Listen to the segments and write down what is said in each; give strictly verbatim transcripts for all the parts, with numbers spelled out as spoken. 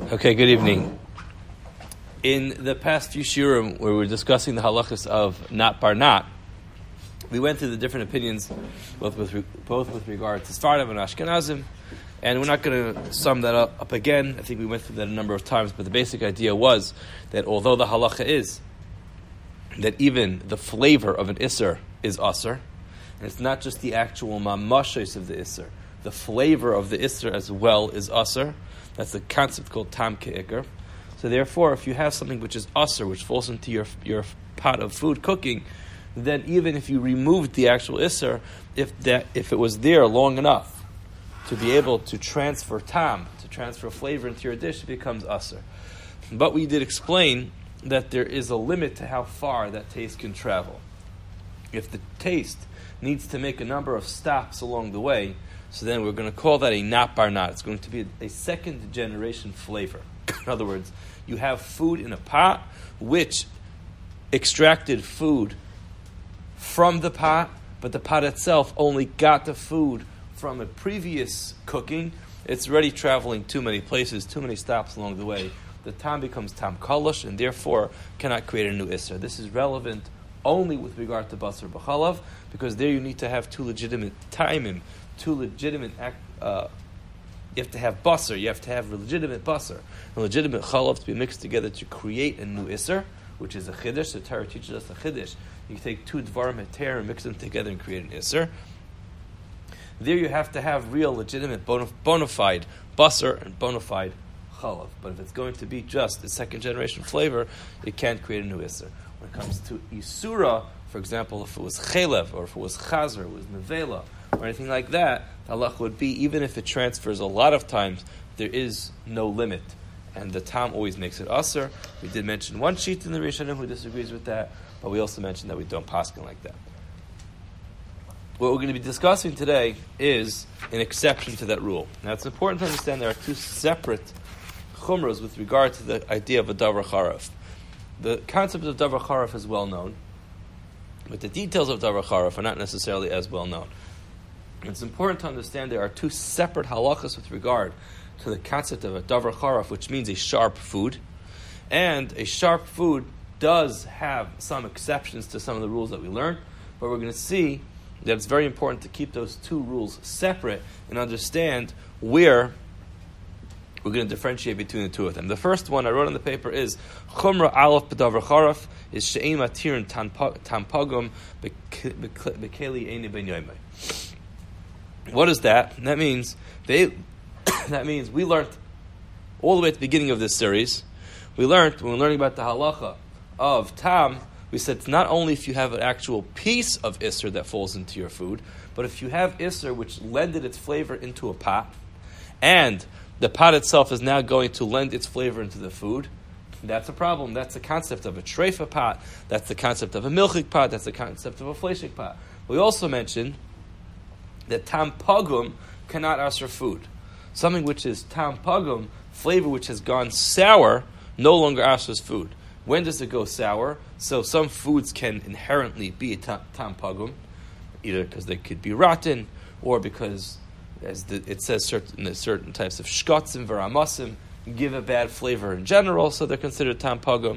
Okay, good evening. In the past few shiurim, where we were discussing the halachas of not bar not, we went through the different opinions, both with re- both with regard to Sfardim and Ashkenazim, and we're not going to sum that up, up again. I think we went through that a number of times, but the basic idea was that although the halacha is that even the flavor of an isser is asr, and it's not just the actual mamashos of the isser, the flavor of the isser as well is asr. That's the concept called tam ke'ikr. So therefore, if you have something which is asr, which falls into your your pot of food cooking, then even if you removed the actual isser, if that if it was there long enough to be able to transfer tam, to transfer flavor into your dish, it becomes asr. But we did explain that there is a limit to how far that taste can travel. If the taste needs to make a number of stops along the way, so then we're going to call that a not bar not. It's going to be a, a second generation flavor. In other words, you have food in a pot which extracted food from the pot, but the pot itself only got the food from a previous cooking. It's already traveling too many places, too many stops along the way. The tam becomes tam kalash, and therefore cannot create a new isser. This is relevant only with regard to basar b'chalav, because there you need to have two legitimate taimim, two legitimate act, uh, you have to have basar, you have to have legitimate basar, and legitimate chalav to be mixed together to create a new isser, which is a chiddush. The Torah teaches us a chiddush. You take two dvarim heter and mix them together and create an isser. There you have to have real, legitimate, bona, bona fide basar and bona fide chalav. But if it's going to be just a second generation flavor, it can't create a new isser. When it comes to isura, for example, if it was chelev, or if it was chazer, it was nevela, or anything like that, the halach would be, even if it transfers a lot of times, there is no limit. And the tam always makes it aser. We did mention one sheet in the Rishonim who disagrees with that, but we also mentioned that we don't paskin like that. What we're going to be discussing today is an exception to that rule. Now, it's important to understand there are two separate chumras with regard to the idea of a davar charaf. The concept of davar charaf is well known, but the details of davar charaf are not necessarily as well known. It's important to understand there are two separate halachas with regard to the concept of a davar charaf, which means a sharp food. And a sharp food does have some exceptions to some of the rules that we learned, but we're going to see that it's very important to keep those two rules separate and understand where we're going to differentiate between the two of them. The first one I wrote on the paper is Chumra Aleph B'davar Charaf is She'em Atir Tampagum B'Keli Eini Ben Yoimei. What is that? That means they. That means we learned all the way at the beginning of this series. We learned when we were learning about the halacha of tam. We said it's not only if you have an actual piece of isser that falls into your food, but if you have isser which lended its flavor into a pot, and the pot itself is now going to lend its flavor into the food, that's a problem. That's the concept of a treifa pot. That's the concept of a milchik pot. That's the concept of a fleshik pot. We also mentioned that tam pagum cannot usher food. Something which is tam pagum, flavor which has gone sour, no longer ushers food. When does it go sour? So some foods can inherently be tam, tam pagum, either because they could be rotten, or because, as the, it says, certain certain types of shkotzim v'ramasim give a bad flavor in general, so they're considered tam pagum.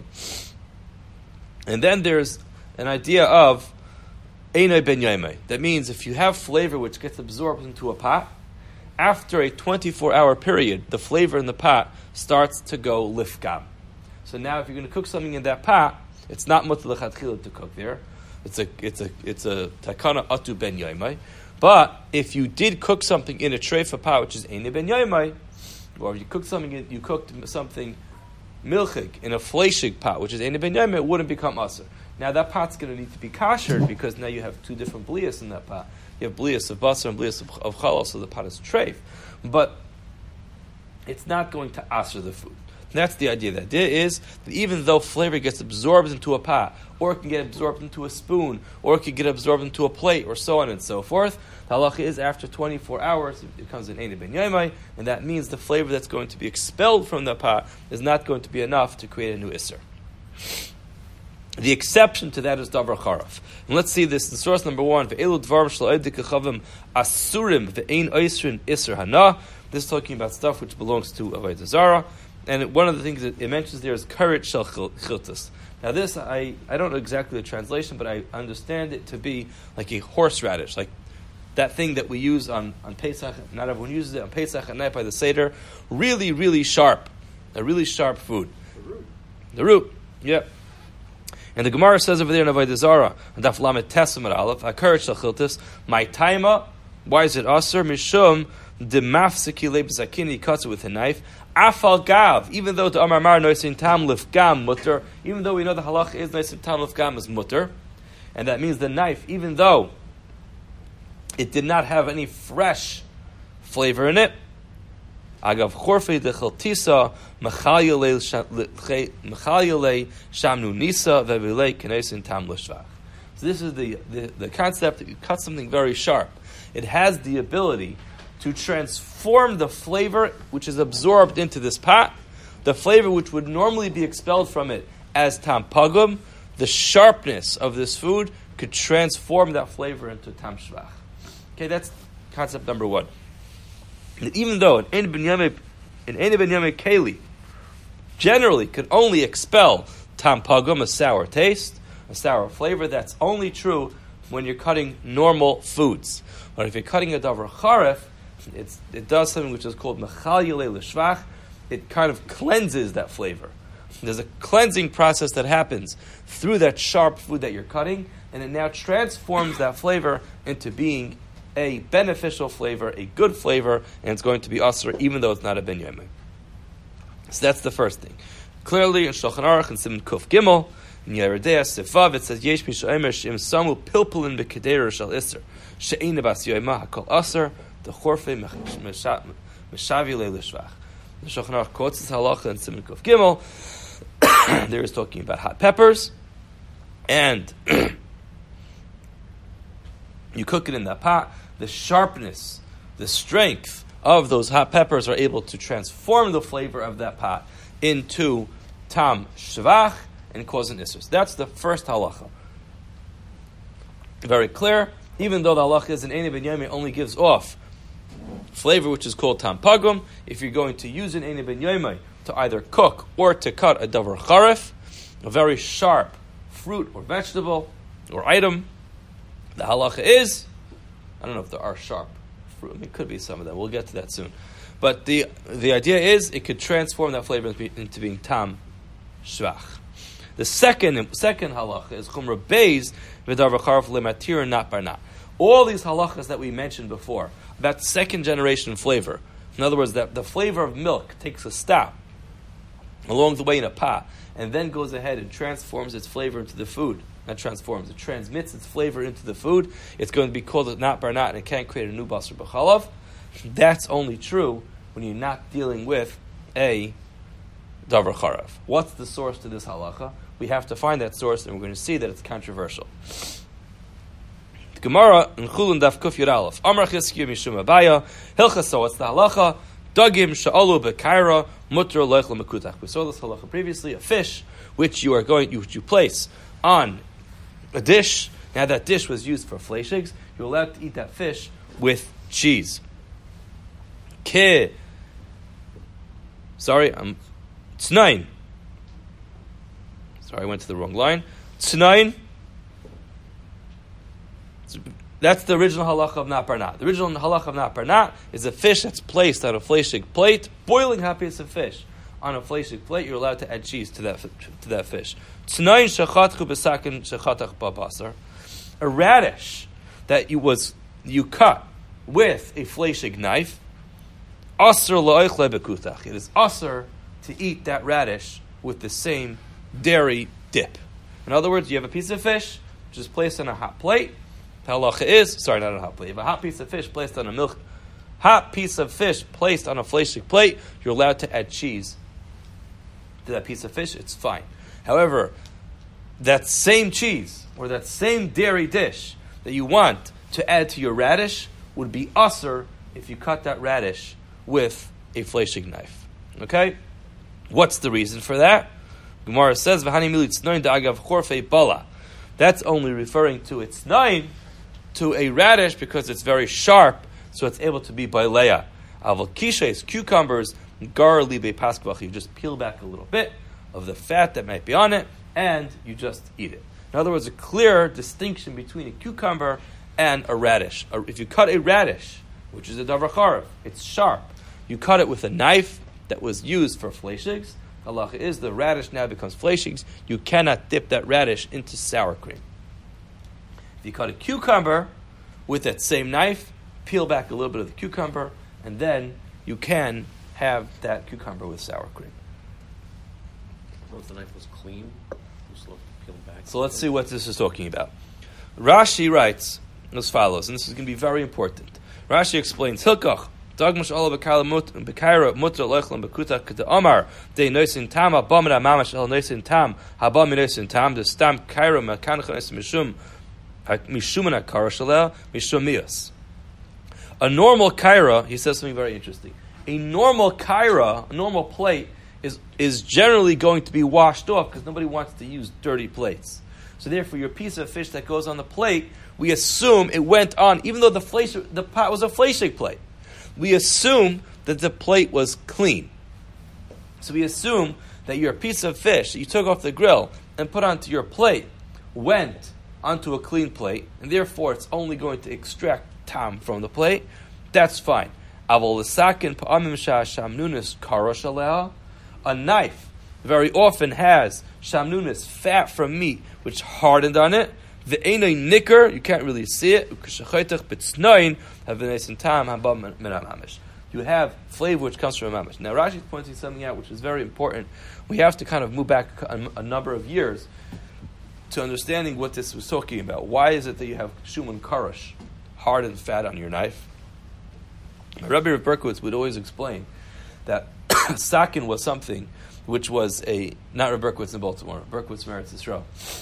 And then there's an idea of einoi ben yoimei. That means if you have flavor which gets absorbed into a pot, after a twenty-four hour period, the flavor in the pot starts to go lifgam. So now, if you're going to cook something in that pot, it's not mutter l'chatchila to cook there. It's a it's a it's a takana atu ben yoimai. But if you did cook something in a treifa pot, which is einei ben yoimai, or if you cooked something in, you cooked something milchig in a fleshig pot, which is einei ben yoimai, it wouldn't become aser. Now that pot's going to need to be kashered because now you have two different blias in that pot. You have blias of basar and blias of, of chalal, so the pot is treif. But it's not going to aser the food. And that's the idea. The idea is that even though flavor gets absorbed into a pot, or it can get absorbed into a spoon, or it can get absorbed into a plate, or so on and so forth, the halacha is after twenty-four hours, it becomes an einei ben yoimai, and that means the flavor that's going to be expelled from the pot is not going to be enough to create a new isser. The exception to that is davar charaf. And let's see this in source number one. Ve'elu dvarim shel oidik chavim asurim ve'ein oisrin iser hana. This is talking about stuff which belongs to avodah zarah. and one of the things that it mentions there is karet shel chiltus. Now this, I, I don't know exactly the translation, but I understand it to be like a horseradish, like that thing that we use on, on Pesach. Not everyone uses it on Pesach at night by the Seder. Really, really sharp. A really sharp food. The root. The root, yep. And the Gemara says over there in Avodah Zarah, Daf Lamed Tesam at Aleph, Akaret Shel Chiltus, my taima, why is it aser? Mishum, de mafsiki le b'zakin, he cuts it with a knife. Afal gav, even though the Amar Mar noisin tam lifgam mutter, even though we know the halacha is noisin tam lifgam is mutter, and that means the knife, even though it did not have any fresh flavor in it, agav chorfei de cheltisa mechayele shamnu nisa vevilei k'neisin tam l'shvach. So this is the, the, the concept that you cut something very sharp. It has the ability to transform the flavor which is absorbed into this pot, the flavor which would normally be expelled from it as tam pagum, the sharpness of this food could transform that flavor into tam shvach. Okay, that's concept number one. And even though an Ein Binyamin Keli generally could only expel tam pagum, a sour taste, a sour flavor, that's only true when you're cutting normal foods. But if you're cutting a davar charef, it's, it does something which is called mechal yelei l'shvach. It kind of cleanses that flavor. There's a cleansing process that happens through that sharp food that you're cutting, and it now transforms that flavor into being a beneficial flavor, a good flavor, and it's going to be asur even though it's not a ben yomei. So that's the first thing. Clearly in Shulchan Aruch and Siman Kuf Gimel, in Yeridei Sifav, it says Yesh Mishomer Shim Samu Pilpulin B'Kedera Shal Isser She'ein Bas Yoyma Hakol Asur the Chorfei Meshavi Leilishvach. The Shulchan Aruch quotes this halacha in Siman Kuf Gimel. There is talking about hot peppers, and you cook it in that pot. The sharpness, the strength of those hot peppers are able to transform the flavor of that pot into tam shvach and cause an isur. That's the first halacha. Very clear. Even though the halacha is an Ein Binyamin only gives off flavor which is called tam pagum, if you're going to use an Ein Binyamin to either cook or to cut a davar charef, a very sharp fruit or vegetable or item, the halacha is, I don't know if there are sharp fruit. I mean, it could be some of them. We'll get to that soon. But the the idea is it could transform that flavor into being tam shvach. The second second halacha is chumra beis v'davar charef lematir not barnat. All these halachas that we mentioned before, that second generation flavor, in other words, that the flavor of milk takes a stop along the way in a pot and then goes ahead and transforms its flavor into the food. Not transforms, it transmits its flavor into the food. It's going to be called not barnat, and it can't create a new basar b'chalav. That's only true when you're not dealing with a davar charav. What's the source to this halacha? We have to find that source, and we're going to see that it's controversial. The Gemara in Chulun Daf Kuf Yud Aleph. Amar Chizkiya Mishum Abaya Hilchasa. What's the halacha? Dagim sha'alu b'kaira mutter loichel mekutach. We saw this halacha previously. A fish which you are going, which you place on a dish. Now that dish was used for fleishigs. You're allowed to eat that fish with cheese. Ke. Sorry, I'm Tznain. Sorry, I went to the wrong line. Tznain. That's the original halacha of not barnat. The original halacha of not barnat is a fish that's placed on a fleishig plate, boiling hot piece of fish on a fleishig plate. You're allowed to add cheese to that to that fish. Tznain shachatchu b'sakin shachatach babasar. A radish that you was you cut with a fleishig knife. Asr la'oichle bekutach. It is asr to eat that radish with the same dairy dip. In other words, you have a piece of fish which is placed on a hot plate. The halacha is, sorry, not a hot plate. You have a hot piece of fish placed on a milk, hot piece of fish placed on a fleishig plate. You're allowed to add cheese to that piece of fish. It's fine. However, that same cheese or that same dairy dish that you want to add to your radish would be usher if you cut that radish with a fleishig knife. Okay? What's the reason for that? Gemara says, "V'hani militz noin da'agav chorfei bala." That's only referring to its noin, to a radish, because it's very sharp, so it's able to be baileya. Aval kishes, cucumbers, gar libe paskvach. You just peel back a little bit of the fat that might be on it, and you just eat it. In other words, a clear distinction between a cucumber and a radish. If you cut a radish, which is a davar charav, it's sharp. You cut it with a knife that was used for fleishigs. Halacha is the radish now becomes fleishigs. You cannot dip that radish into sour cream. If you cut a cucumber with that same knife, peel back a little bit of the cucumber, and then you can have that cucumber with sour cream. So if the knife was clean, you still peel back. So let's see what this is talking about. Rashi writes as follows, and this is going to be very important. Rashi explains, Hilkach, Dagmash Allah Bekaira Mutra Lechlam Bekuta Kata Omar De Noisin Tam Abamra Mamash El Noisin Tam Habam Noisin Tam the Stam Kaira Makancha Mishum Mishumana Karashalel Mishumias. A normal kaira, he says something very interesting. A normal kaira, a normal plate, is is generally going to be washed off because nobody wants to use dirty plates. So therefore, your piece of fish that goes on the plate, we assume it went on, even though the fleish, the pot was a fleishig plate. We assume that the plate was clean. So we assume that your piece of fish that you took off the grill and put onto your plate went onto a clean plate, and therefore it's only going to extract tam from the plate. That's fine. A knife very often has shamnunis, fat from meat, which hardened on it. The enoi nicker, you can't really see it. You have flavor which comes from a mamish. Now Rashi is pointing something out which is very important. We have to kind of move back a, a number of years to understanding what this was talking about. Why is it that you have shuman karash, hard and fat on your knife? Rabbi Rav Berkowitz would always explain that sakin was something which was a, not Rav Berkowitz in Baltimore, Berkowitz Meretz Yisrael.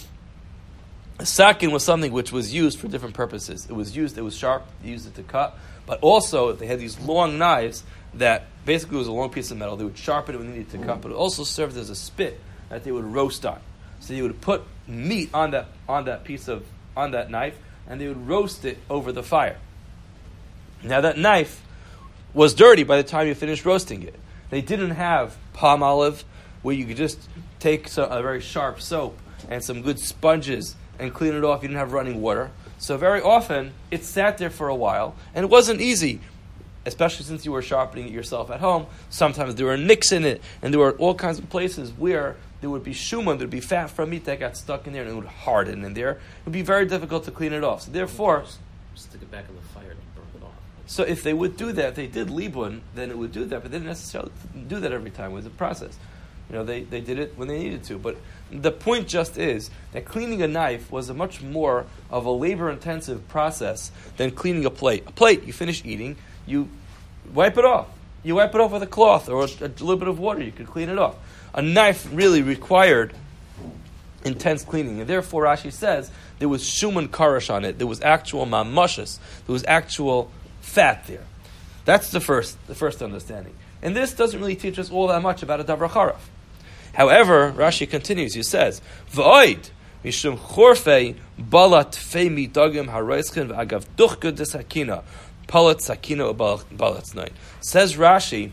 A sakin was something which was used for different purposes. It was used, it was sharp, they used it to cut, but also they had these long knives that basically was a long piece of metal. They would sharpen it when they needed to cut, but it also served as a spit that they would roast on. So they would put meat on that on that piece of, on that knife, and they would roast it over the fire. Now that knife was dirty by the time you finished roasting it. They didn't have palm olive where you could just take some, a very sharp soap and some good sponges and clean it off. You didn't have running water. So very often, it sat there for a while, and it wasn't easy, especially since you were sharpening it yourself at home. Sometimes there were nicks in it, and there were all kinds of places where there would be shuman, there would be fat from meat that got stuck in there, and it would harden in there. It would be very difficult to clean it off. So therefore, stick it back in the fire and burn it off. So if they would do that, if they did libun, then it would do that, but they didn't necessarily do that every time. It was a process. You know, they, they did it when they needed to. But the point just is that cleaning a knife was a much more of a labor-intensive process than cleaning a plate. A plate, you finish eating, you wipe it off. You wipe it off with a cloth or a, a little bit of water. You can clean it off. A knife really required intense cleaning. And therefore, Rashi says, there was shuman karash on it. There was actual mamashas. There was actual fat there. That's the first, the first understanding. And this doesn't really teach us all that much about a davar charav. However, Rashi continues. He says, "V'oid mishum chorfei balat fei midagim haroischen v'agav duchka desakina palat sakina balat znain." Says Rashi.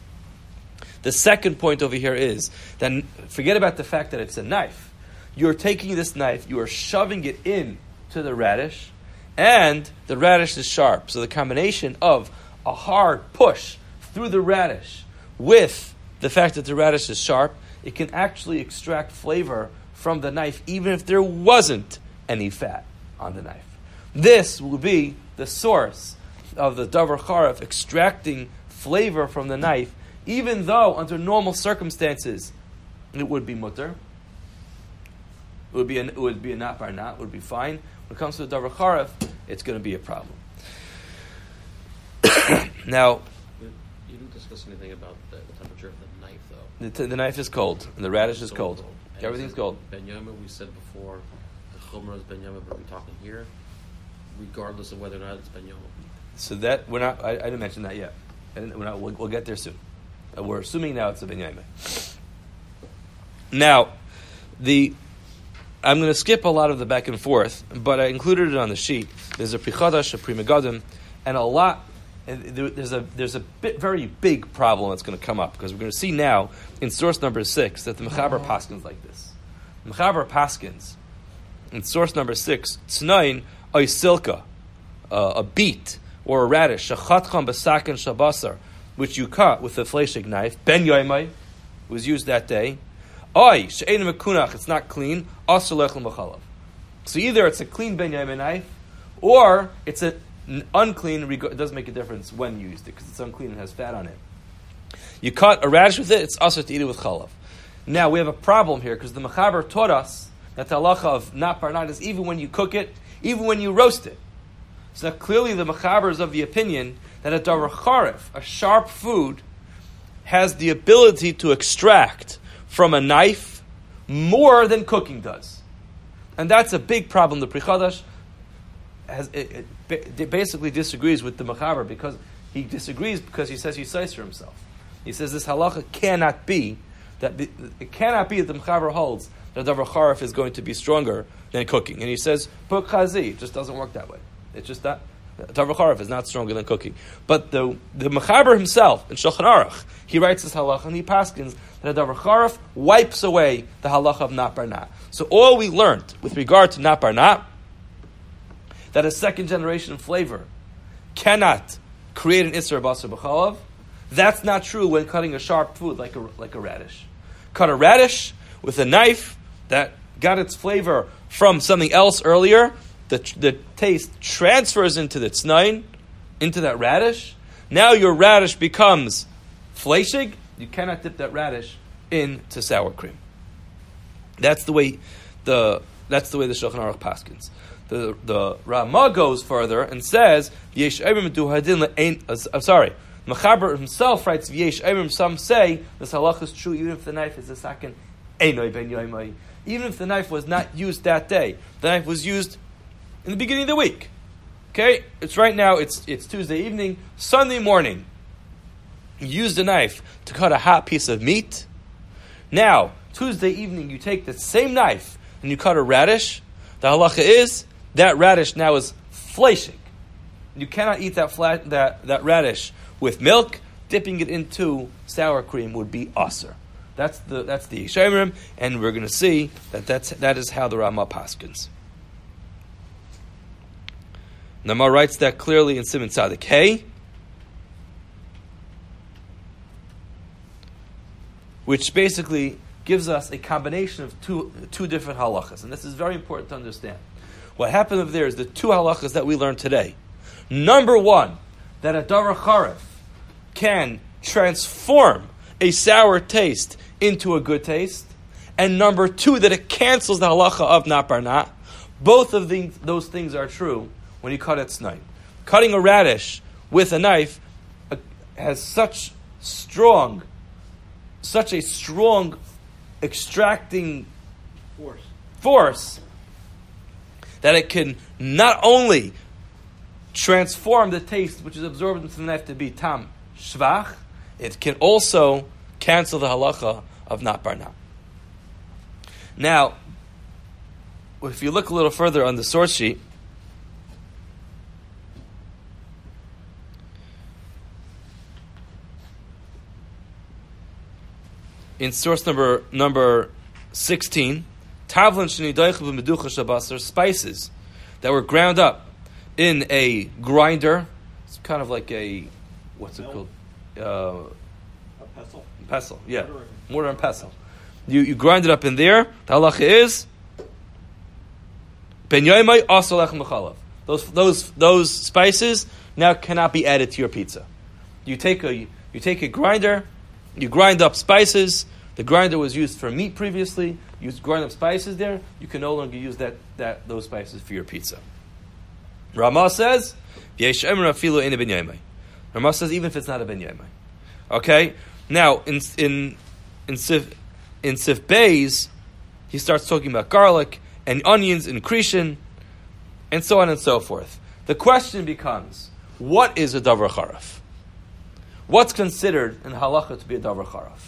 The second point over here is that forget about the fact that it's a knife. You're taking this knife, you are shoving it in to the radish, and the radish is sharp. So the combination of a hard push through the radish with the fact that the radish is sharp, it can actually extract flavor from the knife even if there wasn't any fat on the knife. This will be the source of the davar charav extracting flavor from the knife, even though under normal circumstances it would be mutter. It would be an, it would be a not bar not, it would be fine. When it comes to the davar charav, it's going to be a problem. Now, you didn't discuss anything about the, the temperature of the knife, though. The, t- the knife is cold, and the radish is So cold. cold. Everything's cold. Ben Yoma, we said before, the chumrah is Ben Yoma, but we're talking here, regardless of whether or not it's Ben Yoma. So that we're not. I, I didn't mention that yet. I didn't, we're not, we'll, we'll get there soon. Uh, we're assuming now it's a Ben Yoma. Now, the I'm going to skip a lot of the back and forth, but I included it on the sheet. There's a Pri Chadash, a Pri Megadim, and a lot and there, there's a there's a bit, very big problem that's going to come up, because we're going to see now in source number six that the Mechaber paskins like this. Mechaber paskins in source number six, Tznain oy silka, uh, a beet or a radish, shachatcham b'sakin shabasar, which you cut with a fleshig knife, ben yoimai, was used that day. Oy she'ein mekunach, it's not clean. Asur lechem b'chalav. So either it's a clean ben yoimai knife, or it's a unclean. It doesn't make a difference when you used it, because it's unclean and has fat on it. You cut a radish with it, it's asur to eat it with chalav. Now we have a problem here, because the Mechaber taught us that the halacha of not parnat is even when you cook it, even when you roast it. So now clearly the Mechaber is of the opinion that a davar charif, a sharp food, has the ability to extract from a knife more than cooking does. And that's a big problem. The Pri Chadash has, it, it basically disagrees with the Mechaber, because he disagrees because he says he's says for himself. He says this halacha cannot be, that the, it cannot be that the Mechaber holds that davar charif is going to be stronger than cooking. And he says, put chazi, it just doesn't work that way. It's just that davar charif is not stronger than cooking. But the the Mechaber himself in Shulchan Aruch, he writes this halacha and he paskins that a davar charif wipes away the halacha of not barnat. So all we learned with regard to not barnat, that a second generation flavor cannot create an isser basar b'chalav, that's not true when cutting a sharp food like a like a radish. Cut a radish with a knife that got its flavor from something else earlier. The, the taste transfers into the tznain, into that radish. Now your radish becomes fleshig. You cannot dip that radish into sour cream. That's the way the that's the way the Shulchan Aruch paskins. The the Ramah goes further and says, Yesh Eimim du hadin le'ein. I'm sorry. Mechaber himself writes, Yesh Eimim. Some say this halacha is true even if the knife is a second. Einoi ben yoimai. Even if the knife was not used that day, the knife was used in the beginning of the week. Okay, it's right now. It's it's Tuesday evening, Sunday morning. You used a knife to cut a hot piece of meat. Now Tuesday evening, you take the same knife and you cut a radish. The halacha is that radish now is fleshig. You cannot eat that flat that, that radish with milk. Dipping it into sour cream would be aser. That's the that's the Yeshayimrim, and we're going to see that that's, that is how the Ramah paskins. Nama writes that clearly in Siman Tzadik Hey, which basically gives us a combination of two two different halachas, and this is very important to understand. What happened over there is the two halachas that we learned today. Number one, that a davar charif can transform a sour taste into a good taste, and number two, that it cancels the halacha of not barnat. Both of the, those things are true when you cut it tznain. Cutting a radish with a knife uh, has such strong, such a strong extracting force. force that it can not only transform the taste which is absorbed into the knife to be tam shvach, it can also cancel the halacha of not barnat. Now, if you look a little further on the source sheet, in source number number sixteen, tavlin shenidoich b'meducha shabasar, spices that were ground up in a grinder. It's kind of like a what's it called? Uh, A pestle. pestle, yeah, Mortar. mortar and pestle. You you grind it up in there. The halacha is ben yoimai asur lechem b'chalav. Those those those spices now cannot be added to your pizza. You take a you take a grinder, you grind up spices. The grinder was used for meat previously. You grind up spices there. You can no longer use that, that those spices for your pizza. Ramah says, Ramah says even if it's not a ben yoimai. Okay. Now in in in Sif in Sif Beis, he starts talking about garlic and onions and krishin, and so on and so forth. The question becomes, what is a davar charaf? What's considered in halacha to be a davar charaf?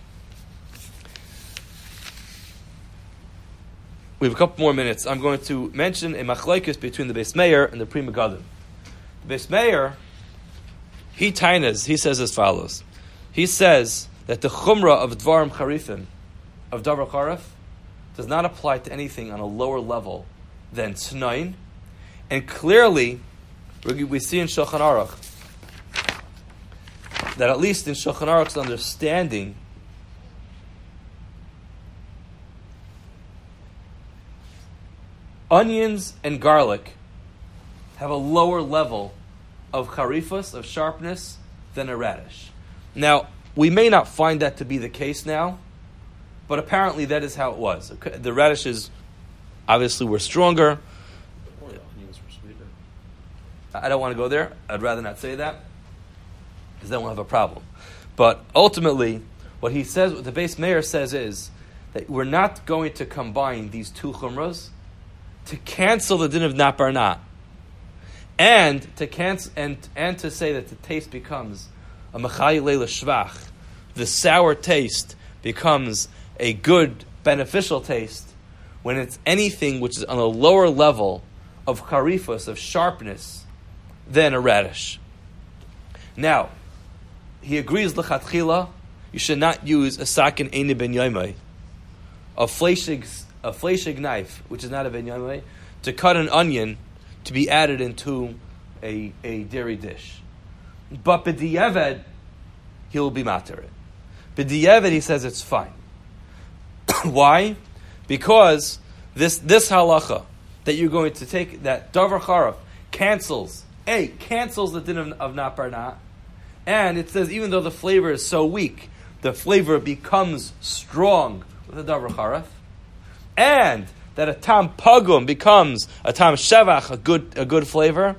We have a couple more minutes. I'm going to mention a machlokes between the Beis Meir and the Pri Megadim. The Beis Meir he tainas, he says as follows. He says that the chumrah of dvarim charifim, of davar charif, does not apply to anything on a lower level than tnain. And clearly, we see in Shulchan Aruch that at least in Shulchan Aruch's understanding, onions and garlic have a lower level of charifus, of sharpness, than a radish. Now, we may not find that to be the case now, but apparently that is how it was. The radishes obviously were stronger. Or the onions were sweeter. I don't want to go there. I'd rather not say that, because then we'll have a problem. But ultimately, what he says, what the Beis Meir says is that we're not going to combine these two chumras to cancel the din of nat bar nat, and to cancel and and to say that the taste becomes a mechayil leila shvach, the sour taste becomes a good beneficial taste when it's anything which is on a lower level of charifus, of sharpness, than a radish. Now, he agrees l'chatchila, you should not use a sakin eini ben yoimai, a fleshig a fleshig knife, which is not a ben yoimai, to cut an onion to be added into a, a dairy dish. But b'di'evad, he'll be matir it. B'di'evad, he says it's fine. Why? Because this this halacha that you're going to take, that davar charaf cancels, A, cancels the din of, of nat bar nat, and it says even though the flavor is so weak, the flavor becomes strong with the davar charaf, and that a tam pagum becomes a tam shevach, a good a good flavor.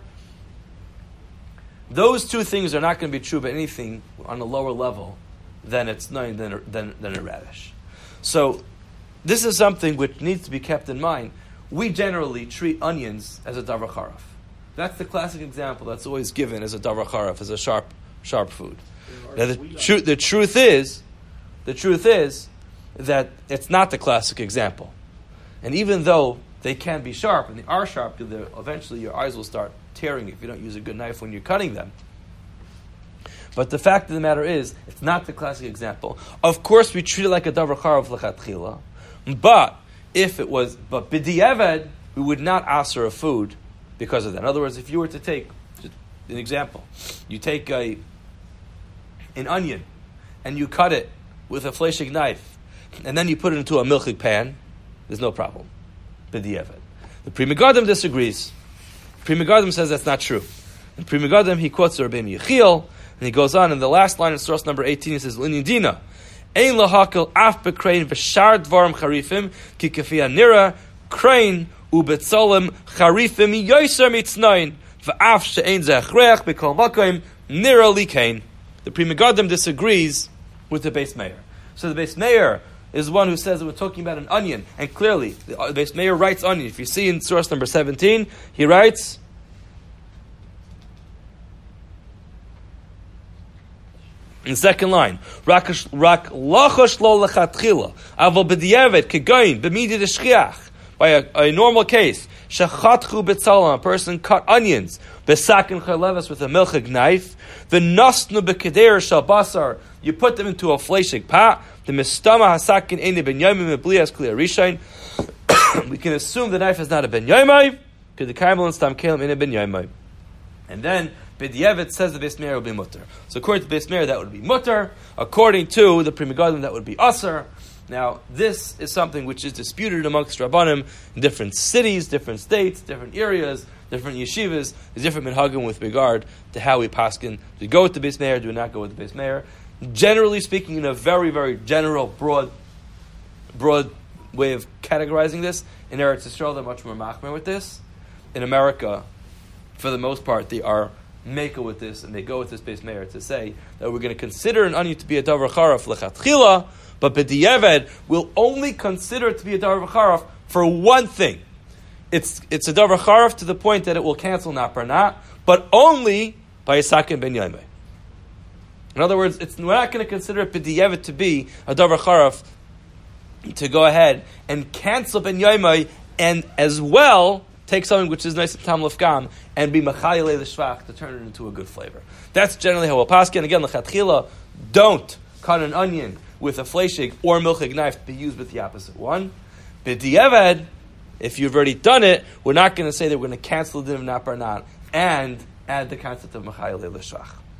Those two things are not going to be true about anything on a lower level than it's known than a, than, than a radish. So this is something which needs to be kept in mind. We generally treat onions as a davar charaf. That's the classic example that's always given as a davar charaf, as a sharp sharp food. Now the, tru- the truth is, the truth is that it's not the classic example. And even though they can be sharp, and they are sharp, eventually your eyes will start tearing if you don't use a good knife when you're cutting them. But the fact of the matter is, it's not the classic example. Of course, we treat it like a davar charaf l'chatchila, but if it was, but b'di'evad, we would not aser a food because of that. In other words, if you were to take, just an example, you take a an onion and you cut it with a fleshig knife, and then you put it into a milchig pan, there's no problem. B'di'evad. The Pri Megadim disagrees. Pri Megadim says that's not true. In Pri Megadim, he quotes Rabbeinu Yechiel, and he goes on in the last line of source number eighteen. He says, "L'nidina, ein lahakil af bekrein v'shar dvarim charifim ki kafia nira krein ubetzolim charifim yoser mitznayin v'af she'ein zechrech b'kol makom nira likein." The Pri Megadim disagrees with the Beis Meir. So the Beis Meir is one who says that we're talking about an onion, and clearly the Beis Meir writes onion. If you see in source number seventeen, he writes, in the second line, Rak lachosh lo lechatchila, avol b'di'evet kegoyin b'midi d'shchiach. By a, a normal case, shachatchu b'tzalam, a person cut onions, b'sakin chaleves with a milchig knife, v'nosnu b'keder shal basar, you put them into a fleshig pot, the mistama hasakin eni ben yomim meblias kliya rishain. We can assume the knife is not a ben yomim, because the kaimel and stam kelim eni ben yomim. And then b'di'evet says the Beis Meir will be mutter. So according to the Beis Meir, that would be mutter. According to the Pri Megadim, that would be aser. Now, this is something which is disputed amongst Rabbanim in different cities, different states, different areas, different yeshivas. There's different minhagim with regard to how we paskin. Do we go with the Beis Meir? Do we not go with the Beis Meir? Generally speaking, in a very, very general, broad, broad way of categorizing this, in Eretz Yisrael, they're much more machmer with this. In America, for the most part, they are meka with this, and they go with this Beis Meir to say that we're going to consider an onion to be a davar charaf lechatchila, but b'di'evad we'll only consider it to be a davar charaf for one thing. It's it's a davar charaf to the point that it will cancel nat bar nat, but only by a sakin ben yomim. In other words, it's, we're not going to consider it b'di'evad to be a davar charaf to go ahead and cancel ben yomim, and as well take something which is nice at tam lefkam and be machayele the shvach to turn it into a good flavor. That's generally how we'll pass. And again, lechatchila, don't cut an onion with a fleshig or milchig knife to be used with the opposite one. B'diavad, if you've already done it, we're not going to say that we're going to cancel the din of nat bar nat and add the concept of machayele the shvach.